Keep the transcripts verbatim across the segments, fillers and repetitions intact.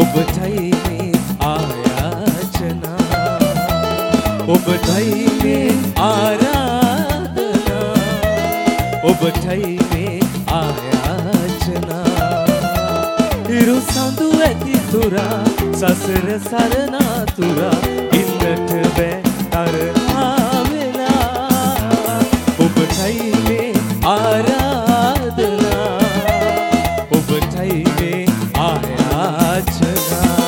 ඔබටයි මේ ආයාචනා ඔබටයි මේ ආරාධනා ඔබටයි මේ ආයාචනා හිරු සඳු ඇති තුරා සසර සරණා තුරා ඉන්නට බෑ තරහා වෙලා ඔබටයි මේ ආරාධනා ඔබටයි මේ ආයාචනා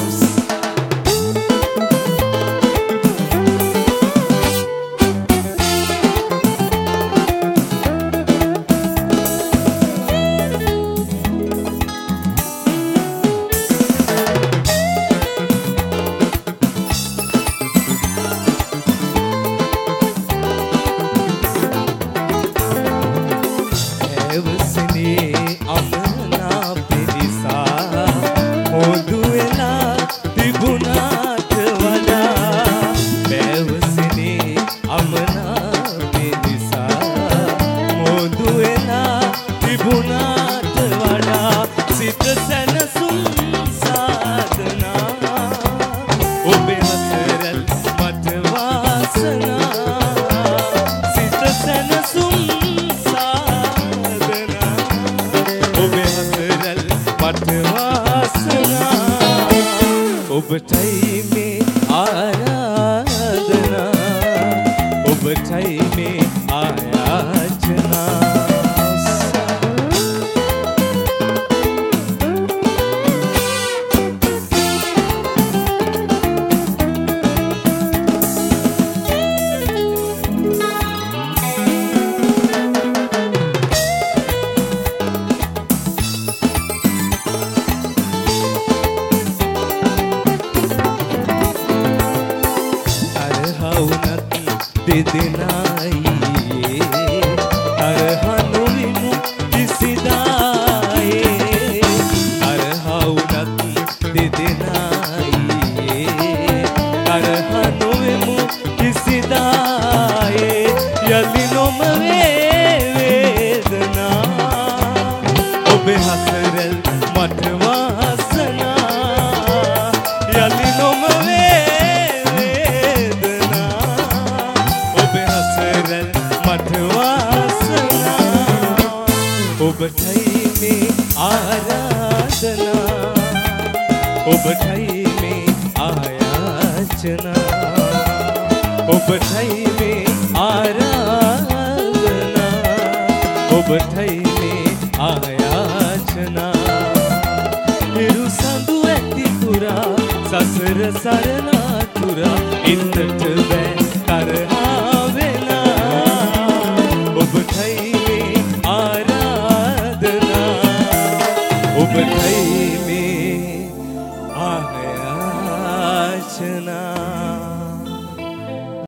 ඔබටයි මේ ආරාධනා ඔබටයි මේ ආයාචනා දෙදෙනායි තරහා නොවිමු කිසිදායේ තරහා වුණත් දෙදෙනායි තරහා නොවිමු කිසිදායේ යලි නොම වේ වේදනා ඔබේ හසරල් මට වාසනා යලි නොම ඔබටයි මේ ආරාධනා ඔබටයි මේ ආයාචනා ඔබටයි මේ ආරාධනා ඔබටයි මේ ආයාචනා හිරු සඳු ඇති තුරා සසර සරණා තුරා ඉන්නට